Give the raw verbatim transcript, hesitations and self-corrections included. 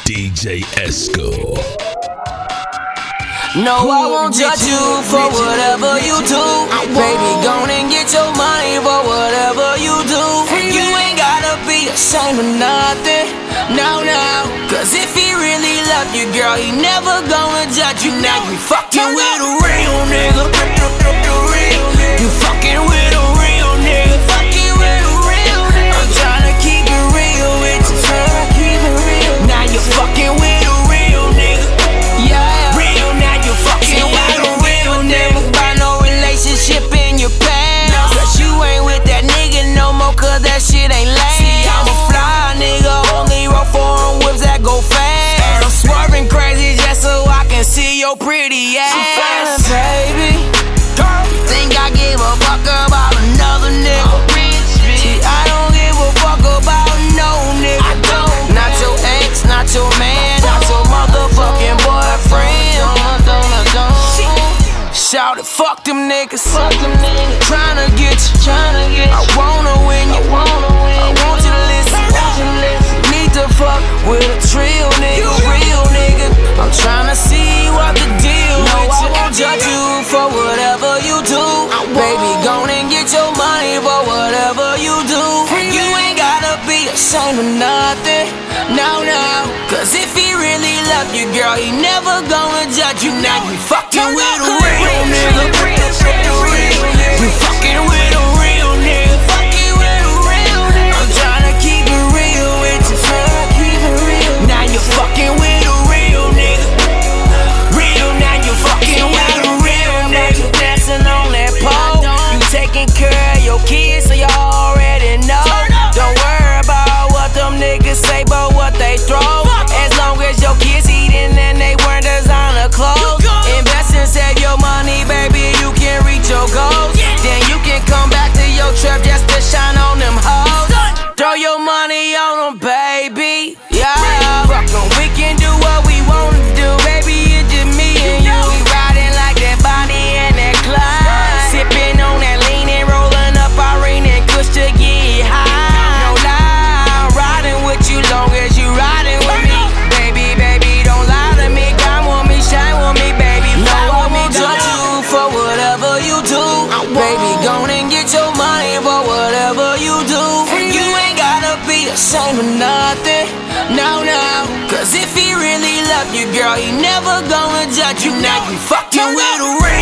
D J Esco. No, I won't judge you for whatever you do. Baby, go and get your money for whatever you do. You ain't gotta be ashamed of nothing, no, no. Cause if he really loved you, girl, he never gonna judge you. Now you fucking with a real nigga. You fucking with a real nigga. Fucking with a real nigga. I'm tryna keep it real with you. Tryna keep it real. Now you fucking with a real nigga. Yeah, real. Now you fucking with a real nigga. By no relationship in your past. Cause you ain't with that nigga no more. Cause that shit ain't last. See, I'm a fly nigga. Only roll foreign whips that go fast. And I'm swerving crazy just so I can see your pretty ass, baby. Think I give a fuck about another nigga? See, I don't give a fuck about no nigga. Not your ex, not your man, not your motherfucking boyfriend. Shout it, fuck them niggas. Tryna get you, I wanna win you. I want you to listen. Need to fuck with a real nigga, real nigga. I'm tryna see what the deal is. No, I won't judge you for whatever you do. Baby, go and get your money for whatever you do. You ain't gotta be ashamed of nothing, no, no. Cause if he really loved you, girl, he never gonna judge you. Now you fucking with a real nigga. You fucking with a real nigga. Fucking with a real nigga. I'm tryna keep it real with you. Tryna keep it real. Now you fucking with a real nigga. Real, now you fucking with a real nigga. Dancing on that pole. You taking care of your kids, so you already know. Don't worry about what them niggas say, but what they throw. As long as your kids eating and they wearing designer clothes. Invest and save your money, baby, you can reach your goals. Then you can come back to your trap just to shine on them hoes. Throw your money on them, baby. Yeah, fuck 'em. We can do what we wanna do, baby. It's just me and you. We riding like that Bonnie and that Clyde. Sipping on that lean and rolling up Irene and Kush to get high. No lie, I'm riding with you long as you riding with me. Baby, baby, don't lie to me. God want me, shine with me, baby. No, I won't judge you for whatever you do. Baby, go and get your money for whatever you do. You ain't gotta be ashamed of nothing, no, no. Cause if he really loved you, girl, he never gonna judge you. Now you fucking with a real